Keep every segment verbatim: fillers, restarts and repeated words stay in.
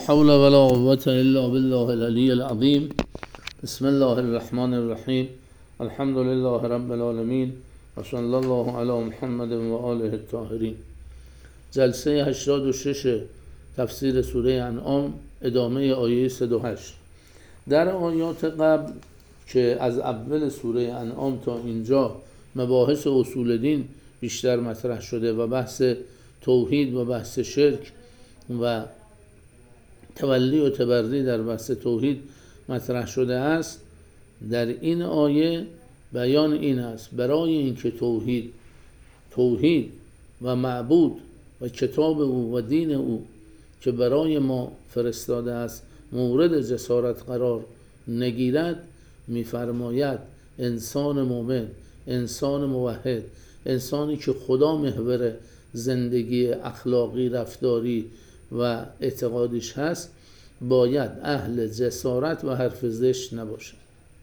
حول ولا قوة إلا بالله العلي العظيم. بسم الله الرحمن الرحیم. الحمد لله رب العالمین و صلی الله علی محمد و آله الطاهرین. جلسه هشتاد و شش تفسیر سوره انعام، ادامه آیه صد و هشت. در آیات قبل که از اول سوره انعام تا اینجا مباحث اصول دین بیشتر مطرح شده و بحث توحید و بحث شرک و تولی و تبری در بحث توحید مطرح شده است، در این آیه بیان این است برای اینکه توحید توحید و معبود و کتاب او و دین او که برای ما فرستاده است مورد جسارت قرار نگیرد، می‌فرماید انسان مؤمن، انسان موحد، انسانی که خدا محور زندگی اخلاقی، رفتاری و اعتقادیش هست، باید اهل جسارت و حرف زشت نباشه.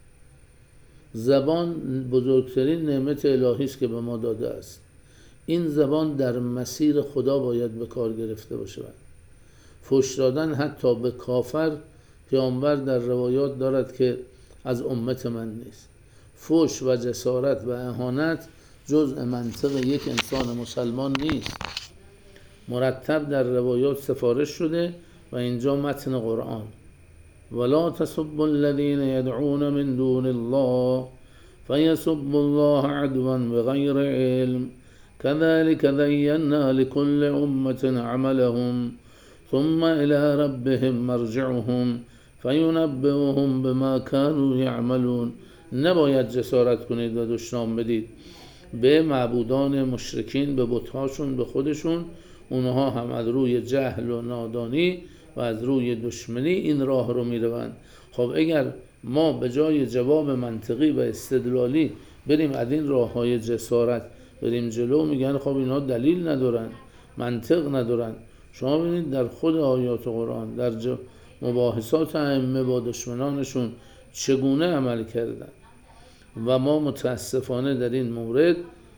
زبان بزرگترین نعمت الهی است که به ما داده است. این زبان در مسیر خدا باید به کار گرفته باشه. فحش دادن حتی به کافر، پیامبر در روایات دارد که از امت من نیست. فحش و جسارت و اهانت جزء منطق یک انسان مسلمان نیست. مرتب در روایات سفارش شده و اینجا متن قرآن: ولا تسبوا الذين يدعون من دون الله فيسبوا الله عدوا بغير علم كذلك زينا لكل أمة عملهم ثم إلى ربهم مرجعهم فينبئهم بما كانوا يعملون. نباید جسارت کنید و دشنام بدید به معبودان مشرکین، به بت‌هاشون، به خودشون. اونها هم از روی جهل و نادانی و از روی دشمنی این راه رو میروند. خب اگر ما به جای جواب منطقی و استدلالی بریم از این راه های جسارت بریم جلو، میگن خب اینا دلیل ندارن، منطق ندارن. شما ببینید در خود آیات قرآن در مباحثات ائمه با دشمنانشون چگونه عمل کردن و ما متاسفانه در این مورد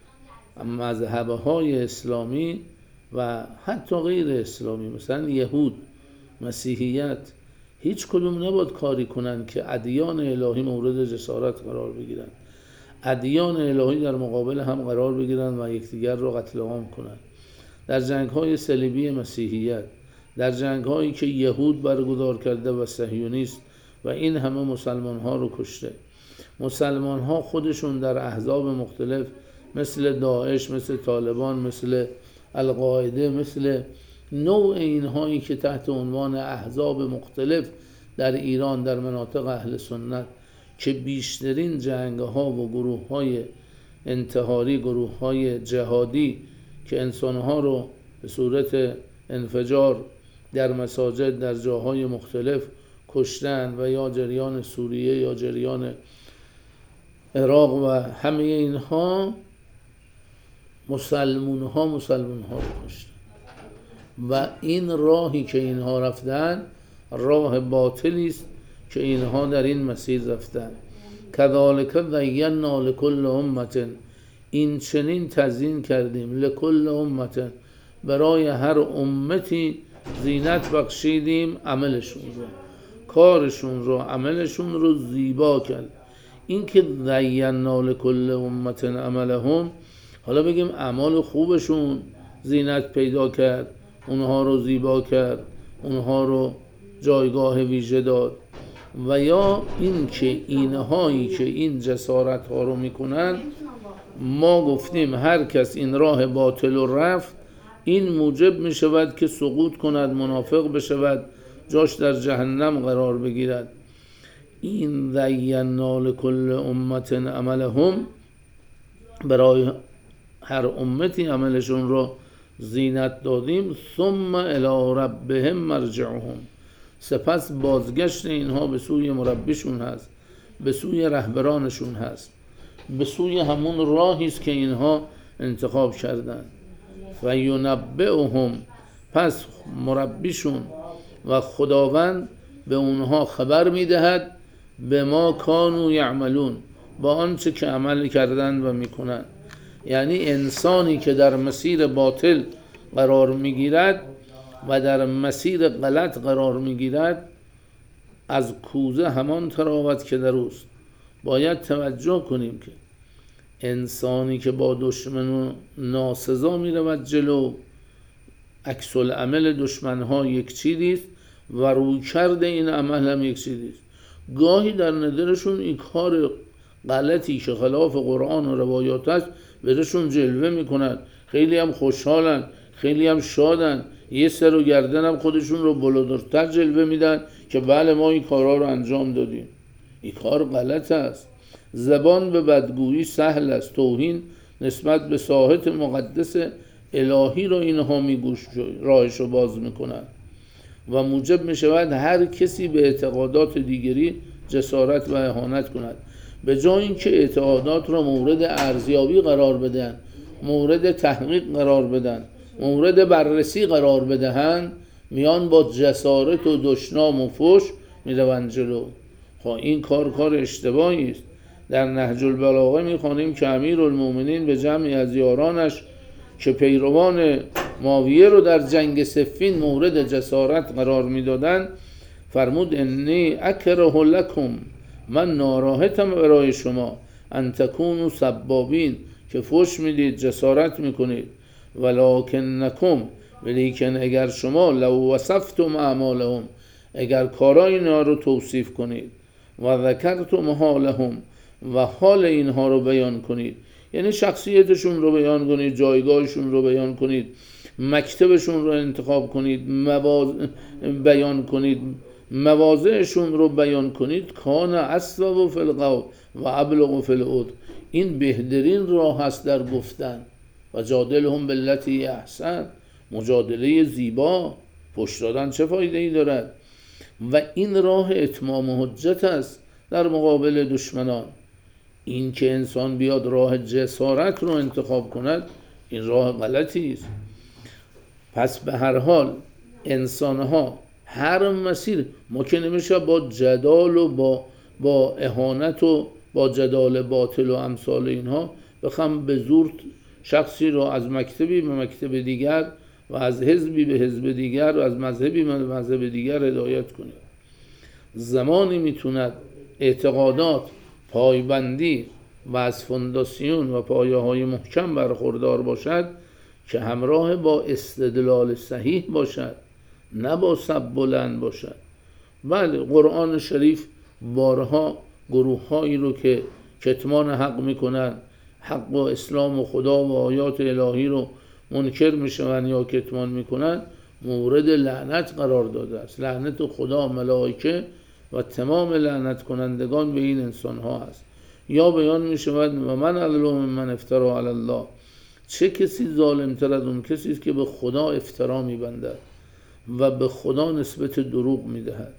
مذهب‌های اسلامی و حتی غیر اسلامی مثلا یهود، مسیحیت، هیچ کدوم نباید کاری کنن که ادیان الهی مورد جسارت قرار بگیرن، ادیان الهی در مقابل هم قرار بگیرن و یکدیگر رو قتل عام کنن. در جنگ‌های صلیبی مسیحیت، در جنگ‌هایی که یهود برگزار کرده و صهیونیست و این همه مسلمان‌ها رو کشته، مسلمان‌ها خودشون در احزاب مختلف مثل داعش، مثل طالبان، مثل القاعده، مثل نوع اینهایی که تحت عنوان احزاب مختلف در ایران در مناطق اهل سنت که بیشترین جنگ‌ها و گروه‌های انتحاری، گروه‌های جهادی که انسان‌ها رو به صورت انفجار در مساجد در جاهای مختلف کشتن و یا جریان سوریه یا جریان عراق و همه اینها مسلمون ها مسلمون ها رو کشتن و این راهی که اینها رفتن راه باطلی است که اینها در این مسیر رفتن. کذالک زینا لکل امة، این چنین تزیین کردیم لکل امة، برای هر امتی زینت بخشیدیم عملشون رو، کارشون رو، عملشون رو زیبا کرد. این که زینا لکل امة عملهم، حالا بگیم اعمال خوبشون زینت پیدا کرد، اونها رو زیبا کرد، اونها رو جایگاه ویژه داد، و یا این که اینهایی که این جسارت ها رو میکنن، ما گفتیم هر کس این راه باطل رو رفت، این موجب میشود که سقوط کند، منافق بشود، جاش در جهنم قرار بگیرد. این زینا لکل امة عملهم، برای هر امتی عملشون رو زینت دادیم. ثم الی ربهم مرجعهم، سپس بازگشت اینها به سوی مربیشون هست، به سوی رهبرانشون هست، به سوی همون راهی است که اینها انتخاب کردن. و ینبئهم، پس مربیشون و خداوند به اونها خبر میدهد به ما کانوا یعملون، با آنچه که عمل کردن و میکنن. یعنی انسانی که در مسیر باطل قرار میگیرد و در مسیر غلط قرار میگیرد از کوزه همان تراود که در اوست. باید توجه کنیم که انسانی که با دشمن و ناسزا می رود جلو، عکس العمل دشمن ها یک چیزی است و روی کرده این عمل هم یک چیزی است. گاهی در نظرشون این کار غلطی که خلاف قرآن و روایات است بهشون جلوه میکنن، خیلی هم خوشحالن، خیلی هم شادن، یه سر و گردن هم خودشون رو بلندتر جلوه میدن که بله ما این کارها رو انجام دادیم. این کار غلط است. زبان به بدگویی سهل است، توهین نسبت به ساحت مقدس الهی رو اینها میگوش راهش رو باز میکنن و موجب میشود هر کسی به اعتقادات دیگری جسارت و اهانت کند. به جای اینکه اعتقادات را مورد ارزیابی قرار بدن، مورد تحقیق قرار بدن، مورد بررسی قرار بدهند، میان با جسارت و دشنام و فحش میروند جلو. خب این کار کار اشتباهی است. در نهج البلاغه میخوانیم که امیرالمومنین به جمعی از یارانش که پیروان معاویه رو در جنگ صفین مورد جسارت قرار میدادند فرمود انی اکره لکم، من ناراحتم برای شما، ان تکونوا سبابین، که فحش میدید، جسارت میکنید، ولکنکم، ولیکن اگر شما لو وصفتم اعمالهم، اگر کارای اینها رو توصیف کنید، و ذکرتم حالهم، و حال اینها رو بیان کنید، یعنی شخصیتشون رو بیان کنید، جایگاهشون رو بیان کنید، مکتبشون رو انتخاب کنید، مواز... بیان کنید، مواضعشون رو بیان کنید، کان اصوب فی القول و ابلغ فی العد، این بهترین راه هست در گفتن. و جادلهم بالتی احسن، مجادله زیبا، پشت دادن چه فایده ای دارد؟ و این راه اتمام حجت است در مقابل دشمنان. این که انسان بیاد راه جسارت رو انتخاب کند، این راه غلطی است. پس به هر حال انسانها هر مسیر، ما که نمیشه با جدال و با با اهانت و با جدال باطل و امثال اینها بخوام به زور شخصی رو از مکتبی به مکتب دیگر و از حزبی به حزب دیگر و از مذهبی به مذهب دیگر هدایت کنیم. زمانی میتوند اعتقادات پایبندی و از فونداسیون و پایه های محکم برخوردار باشد که همراه با استدلال صحیح باشد، نه با سب بلند باشد. بله قرآن شریف بارها گروه هایی رو که کتمان حق میکنن، حق و اسلام و خدا و آیات الهی رو منکر میشون یا کتمان میکنن، مورد لعنت قرار داده است. لعنت خدا، ملائکه و تمام لعنت کنندگان به این انسان ها است. یا بیان میشود و من اظلم من افترا علی الله، چه کسی ظالم تر از اون کسی است که به خدا افترا میبندد و به خدا نسبت دروغ میدهد.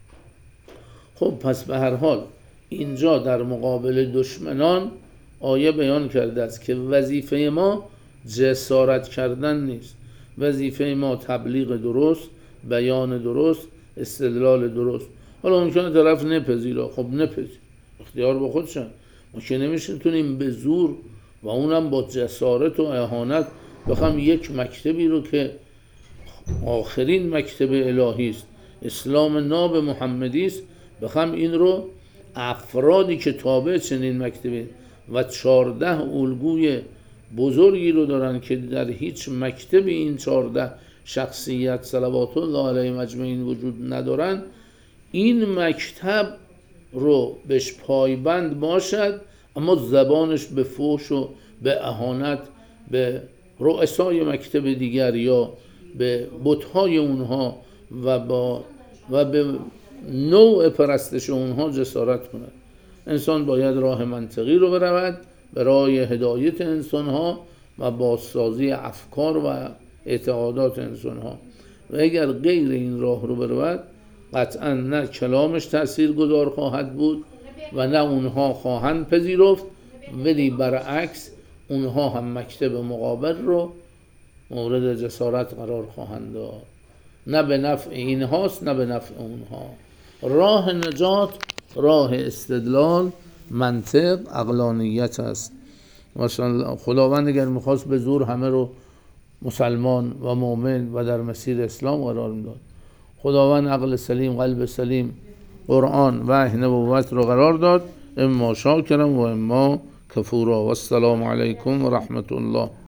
خب پس به هر حال اینجا در مقابل دشمنان آیه بیان کرده است که وظیفه ما جسارت کردن نیست، وظیفه ما تبلیغ درست، بیان درست، استدلال درست. حالا ممکنه طرف نپذیره، خب نپذیر، اختیار با خودشن. ما که نمیشونیم به زور و اونم با جسارت و اهانت بخوام یک مکتبی رو که آخرین مکتب الهی است، اسلام ناب محمدی است، بخوام این رو افرادی که تابع چنین مکتبی و چارده الگوی بزرگی رو دارن که در هیچ مکتب این چارده شخصیت صلوات الله علیهم اجمعین وجود ندارن، این مکتب رو بهش پایبند باشد، اما زبانش به فحش و به اهانت به رؤسای مکتب دیگر یا به بت‌های اونها و با و به نوع پرستش اونها جسارت کند. انسان باید راه منطقی رو برود برای هدایت انسانها و بازسازی افکار و اعتقادات انسانها، و اگر غیر این راه رو برود قطعا نه کلامش تأثیر گذار خواهد بود و نه اونها خواهند پذیرفت، ولی برعکس اونها هم مکتب مقابل رو مورد جسارت قرار خواهند داد. نه به نفع اینهاست نه به نفع اونها. راه نجات راه استدلال، منطق، عقلانیت است. ماشاءالله خداوند اگر میخواست به زور همه رو مسلمان و مؤمن و در مسیر اسلام قرار میداد. خداوند عقل سلیم، قلب سلیم، قرآن، وحی، نبوت رو قرار داد. اما شاکرا و اما کفورا. و السلام علیکم و رحمت الله.